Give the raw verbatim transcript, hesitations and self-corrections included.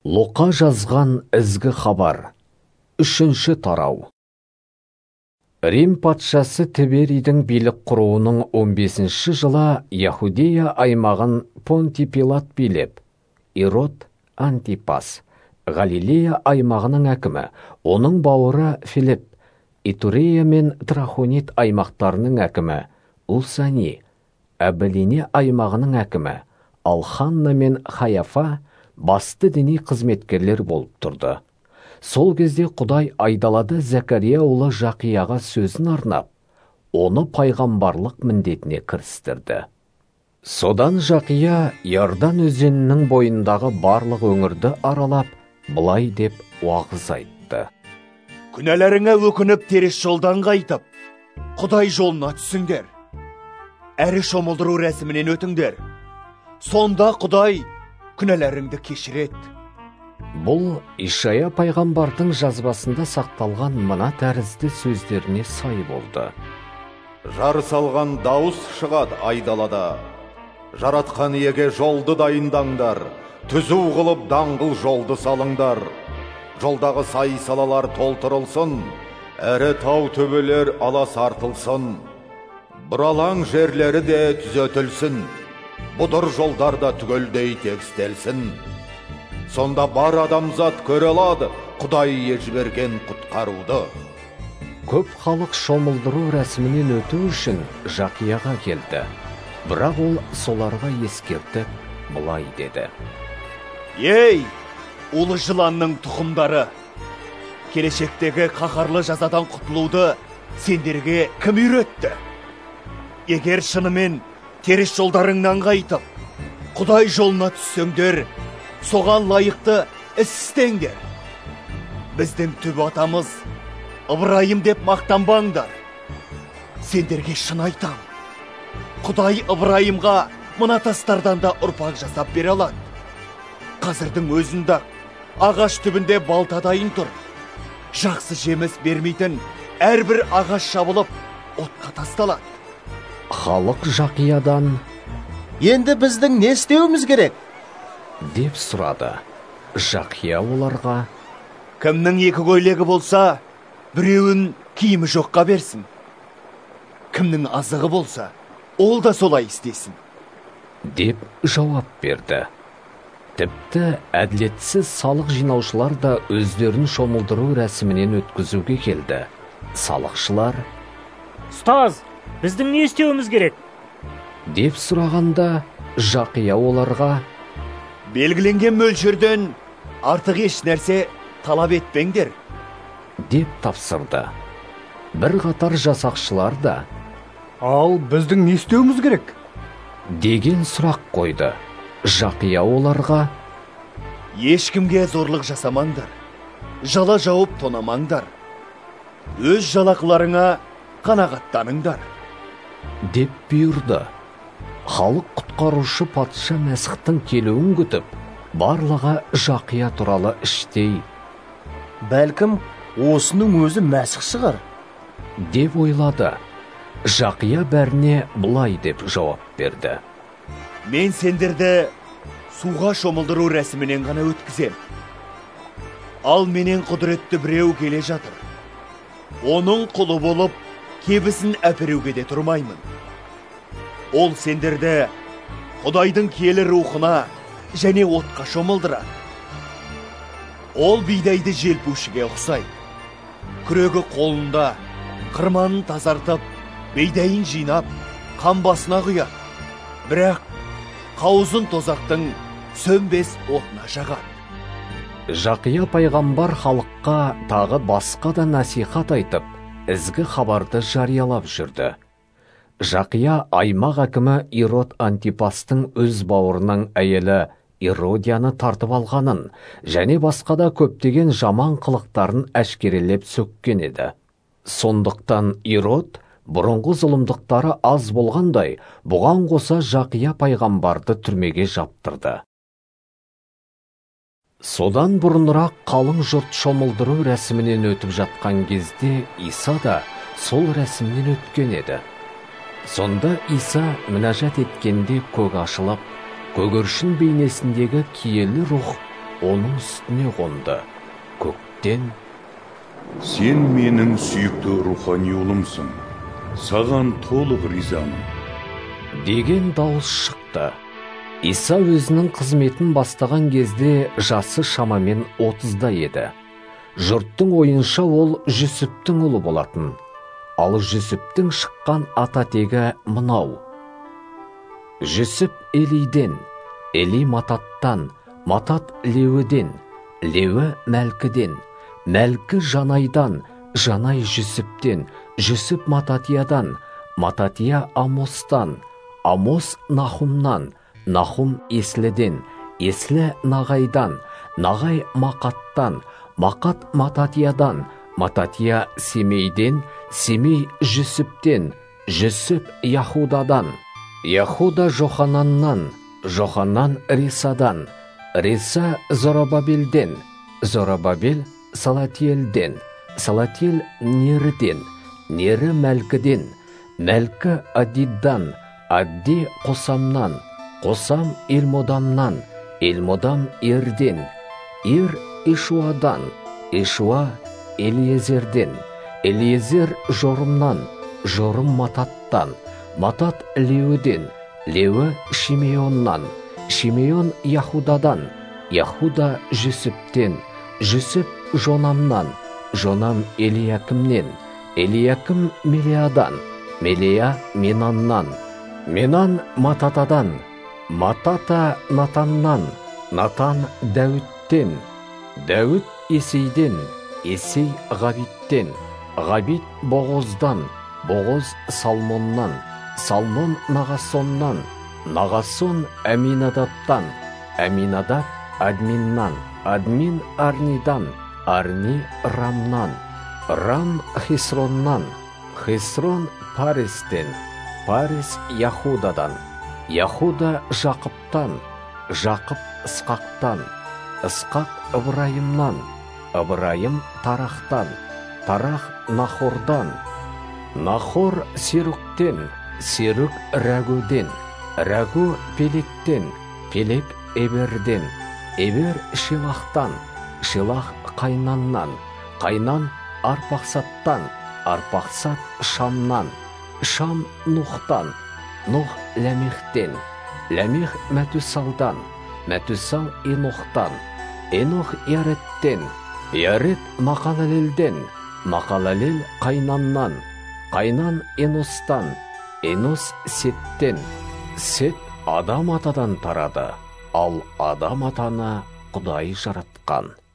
Луқа жазған ізгі хабар. Үшінші тарау. Рим патшасы Тиберийдің билік құруының он бесінші жылы Яхудея аймағын Понтий Пилат билеп, Ирод Антипас, Галилея аймағының әкімі, оның бауыры Филипп, Итурея мен Трахонит аймақтарының әкімі, Усани, Әбілине аймағының әкімі, Алханна мен Хаяфа басты діни қызметкерлер болып тұрды. Сол кезде Құдай айдалада Зәкәрия ұлы Жақияға сөзін арнап, оны пайғамбарлық міндетіне кірістірді. Содан Жақия Иордан өзенінің бойындағы барлық өңірді аралап, былай деп уағыз айтты. Күнәләріңе өкініп теріс жолдан қайтып, Құдай жолына түсіңдер. Әрі шомылдыру рәсімінен өтіңдер. Сонда Құдай күнәләріңді кешіреді. Бұл Ишая пайғамбардың жазбасында сақталған мына тәрізді сөздеріне сай болды. Жар салған дауыс шығады айдалада. Жаратқан иеге жолды дайындаңдар. Түзу қылып даңғыл жолды салыңдар. Жолдағы сай салалар толтырылсын. Әрі тау төбелер алас артылсын. Бұралаң жерлері де түзетілсін. Бұдыр жолдарда түгелдей тегістелсін. Сонда бар адамзат көре алады Құдай жіберген құтқаруды. Көп халық шомылдыру рәсімінен өту үшін Жақияға келді. Бірақ ол соларға ескертіп, былай деді. Ей, ұлы жыланның тұқымдары! Келешектегі қаһарлы жазадан құтылуды сендерге кім үйретті? Егер шынымен теріс жолдарыңнан қайтып, Құдай жолына түссеңдер, соған лайықты іс істеңдер. Біздің түп атамыз Ыбырайым деп мақтанбаңдар. Сендерге шын айтам. Құдай Ыбырайымға мына тастардан да ұрпақ жасап бере алады. Қазірдің өзінде ағаш түбінде балта дайын тұр. Жақсы жеміс бермейтін әрбір ағаш шабылып отқа тасталады. Халық Жақиядан: «Енді біздің не істеуіміз керек?» деп сұрады. Жақия оларға: «Кімнің екі көйлегі болса, біреуін киімі жоққа берсін. Кімнің азығы болса, ол да солай істесін» деп жауап берді. Тіпті әділетсіз салық жинаушылар да өздерін шомылдыру рәсімінен өткізуге келді. Салықшылар: «Ұстаз, біздің не істеуіміз керек?» деп сұрағанда, Жақия оларға: «Белгіленген мөлшерден артық еш нәрсе талап етпеңдер» деп тапсырды. Бір қатар жасақшылар да: «Ал біздің не істеуіміз керек?» деген сұрақ қойды. Жақия оларға: «Ешкімге зорлық жасамаңдар, жала жауып тонамаңдар, өз жалақыларыңа қанағаттаныңдар» деп бұйырды. Халық құтқарушы патша Мәсіхтің келуін күтіп, барлығы Жақия туралы іштей: «Бәлкім, осының өзі Мәсіх шығар» деп ойлады. Жақия бәріне былай деп жауап берді: «Мен сендерді суға шомылдыру рәсімінен ғана өткізем. Ал менен құдіретті біреу келе жатыр. Оның құлы болып, кебісін әперуге де тұрмаймын. Ол сендерді Құдайдың киелі рухына және отқа шомылдырады. Ол бидайды желпушіге ұқсайды. Күрегі қолында, қырманын тазартып, бидайын жинап, қамбасына құяды. Бірақ қауызын тозақтың сөнбес отына жағады». Жақия пайғамбар халыққа тағы басқа да насихат айтып, ізгі хабарды жариялап жүрді. Жақия аймақ әкімі Ирод Антипастың өз бауырының әйелі Иродияны тартып алғанын және басқа да көптеген жаман қылықтарын әшкерелеп сөккен еді. Сондықтан Ирод бұрынғы зұлымдықтары аз болғандай, бұған қоса Жақия пайғамбарды түрмеге жаптырды. Содан бұрынырақ қалың жұрт шомылдыру рәсімінен өтіп жатқан кезде Иса да сол рәсімнен өткен еді. Сонда Иса мінәжат еткенде көк ашылып, көгершін бейнесіндегі киелі рух оның үстіне қонды. Көктен: «Сен менің сүйікті рухани ұлымсың, саған толық ризамын» деген дауыс шықты. Иса өзінің қызметін бастаған кезде жасы шамамен отызда еді. Жұрттың ойынша ол Жүсіптің ұлы болатын. Ал Жүсіптің шыққан ата тегі мынау: Жүсіп Елиден, Ели Мататтан, Матат Леуіден, Леуі Мәлкіден, Мәлкі Жанайдан, Жанай Жүсіптен, Жүсіп Мататиядан, Мататия Амостан, Амос Нахумнан, Нахум Есліден, Еслі Нағайдан, Нағай Мақаттан, Мақат Мататиядан, Мататия Семейден, Семей Жүсіптен, Жүсіп Яхудадан, Яхуда Жохананнан, Жоханан Рисадан, Риса Зоробабелден, Зоробабел Салатиелден, Салатиел Нерден, Нері Мәлкіден, Мәлкі Адиддан, Адди Қосамнан, Қосам Илмодамнан, Илмодам Ерден, Ир Ишуадан, Ишуа Элиезерден, Элиезер Жорымнан, Жорым Мататтан, Матат Леуден, Леуі Шимеоннан, Шимеон Яхудадан, Яхуда Жүсіптен, Жүсіп Жонамнан, Жонам Элиякімнен, Элиякім Мелиядан, Мелия Менаннан, Менан Мататадан, Матата Натаннан, Натан Дәуіттен, Дәуіт Есейден, Есей Ғабиттен, Ғабит Боғоздан, Боғоз Салмоннан, Салмон Нағасоннан, Нағасон Әминадаттан, Әминадат Админнан, Админ Арнидан, Арни Рамнан, Рам Хисроннан, Хисрон Парестен, Парес Яхудадан, Яхуда Жақыптан, Жақып Ысқақтан, Ысқақ Ыбырайымнан, Ыбырайым Тарахтан, Тарах Нахордан, Нахор Серуктен, Серук Рәгуден, Рәгу Пелектен, Пелек Эберден, Эбер Шилахтан, Шилах Қайнаннан, Қайнан Арпақсаттан, Арпақсат Шамнан, Шам Нухтан, Нух Ләмихтен, Ләмих Мәтүсалдан, Мәтүсал Енохтан, Енох Яреттен, Ярет Мақалалелден, Мақалалел Қайнаннан, Қайнан Еностан, Енос Сеттен, Сет Адам атадан тарады, ал Адам атаны Құдай жаратқан.